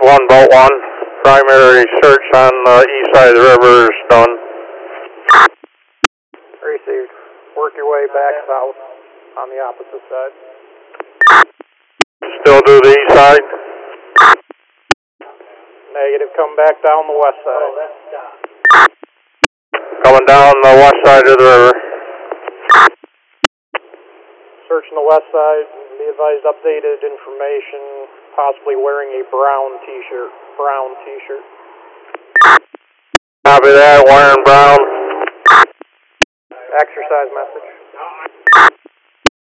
1, Boat 1. Primary search on the east side of the river is done. Received. Work your way back south on the opposite side. Still do the east side. Negative. Come back down the west side. Coming down the west side of the river. Searching the west side. Be advised, updated information. Possibly wearing a brown t-shirt. Brown t-shirt. Copy that. Wearing brown. Exercise message.